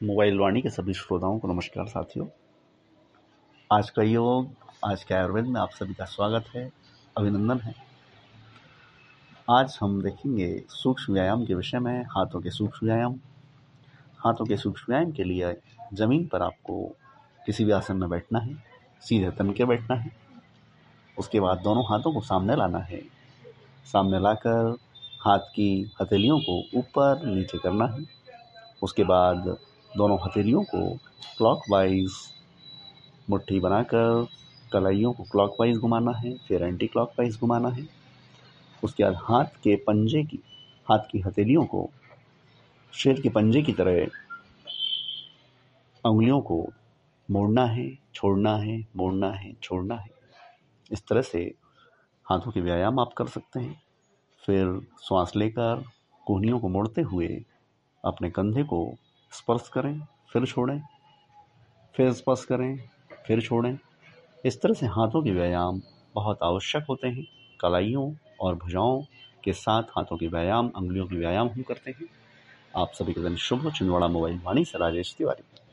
Mobile वाणी के सभी श्रोताओं को नमस्कार साथियों। आज का योग, आज के आयुर्वेद में आप सभी का स्वागत है, अभिनंदन है। आज हम देखेंगे सूक्ष्म व्यायाम के विषय में, हाथों के सूक्ष्म व्यायाम। हाथों के सूक्ष्म व्यायाम के लिए जमीन पर आपको किसी भी आसन में बैठना है, सीधे तन के बैठना है। उसके बाद दोनों हाथों को सामने लाना है। सामने लाकर हाथ की हथेलियों को ऊपर नीचे करना है। उसके बाद दोनों हथेलियों को क्लॉकवाइज मुट्ठी बनाकर कलाइयों को क्लॉकवाइज घुमाना है, फिर एंटी क्लॉकवाइज घुमाना है। उसके बाद हाथ की हथेलियों को शेर के पंजे की तरह उंगलियों को मोड़ना है, छोड़ना है, मोड़ना है, छोड़ना है। इस तरह से हाथों के व्यायाम आप कर सकते हैं। फिर श्वास लेकर कोहनियों को मोड़ते हुए अपने कंधे को स्पर्श करें, फिर छोड़ें, फिर स्पर्श करें, फिर छोड़ें। इस तरह से हाथों के व्यायाम बहुत आवश्यक होते हैं। कलाइयों और भुजाओं के साथ हाथों के व्यायाम, अंगुलियों के व्यायाम हम करते हैं। आप सभी के दिन शुभ हो। छिंदवाड़ा मोबाइल वाणी से राजेश तिवारी।